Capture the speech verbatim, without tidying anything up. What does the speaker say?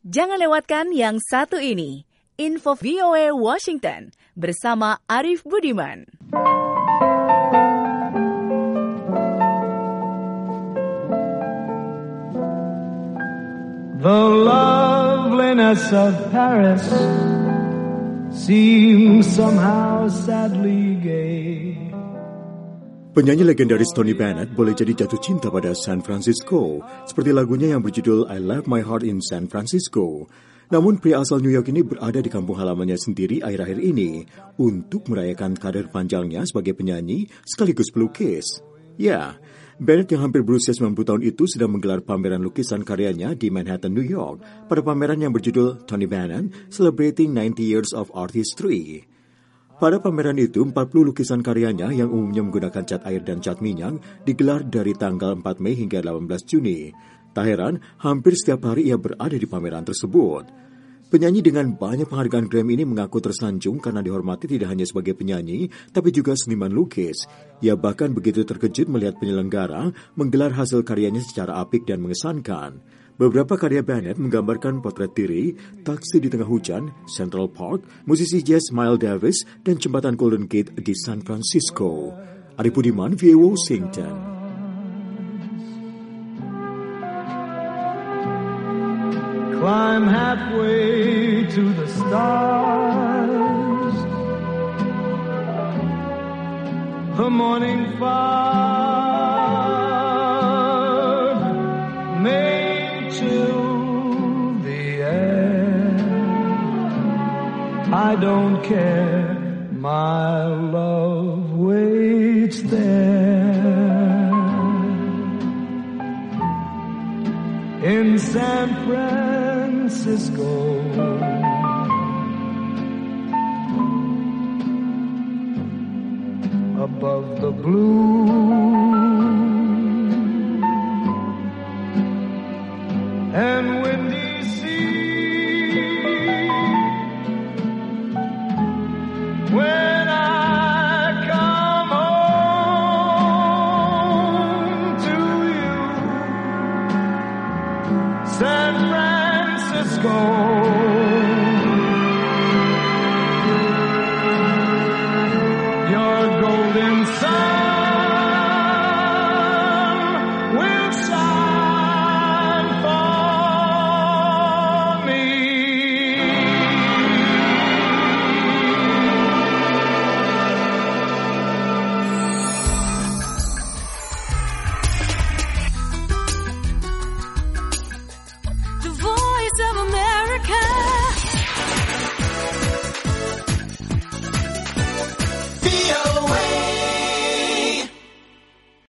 Jangan lewatkan yang satu ini, Info V O A Washington bersama Arif Budiman. The loveliness of Paris seems somehow sadly gay. Penyanyi legendaris Tony Bennett boleh jadi jatuh cinta pada San Francisco, seperti lagunya yang berjudul I Left My Heart in San Francisco. Namun pria asal New York ini berada di kampung halamannya sendiri akhir-akhir ini untuk merayakan karir panjangnya sebagai penyanyi sekaligus pelukis. Ya, Bennett yang hampir berusia sembilan puluh tahun itu sedang menggelar pameran lukisan karyanya di Manhattan, New York, pada pameran yang berjudul Tony Bennett Celebrating ninety Years of Art History. Pada pameran itu, empat puluh lukisan karyanya yang umumnya menggunakan cat air dan cat minyak digelar dari tanggal empat Mei hingga delapan belas Juni. Tak heran, hampir setiap hari ia berada di pameran tersebut. Penyanyi dengan banyak penghargaan Grammy ini mengaku tersanjung karena dihormati tidak hanya sebagai penyanyi, tapi juga seniman lukis. Ia bahkan begitu terkejut melihat penyelenggara menggelar hasil karyanya secara apik dan mengesankan. Beberapa karya Bennett menggambarkan potret diri, taksi di tengah hujan, Central Park, musisi jazz Miles Davis, dan jembatan Golden Gate di San Francisco. Arif Budiman, V O A Washington. Climb halfway to the stars. The morning fog may chill the air. I don't care, my love waits there. In San Francisco, above the blue and windy sea, when I come home to you, San Francisco.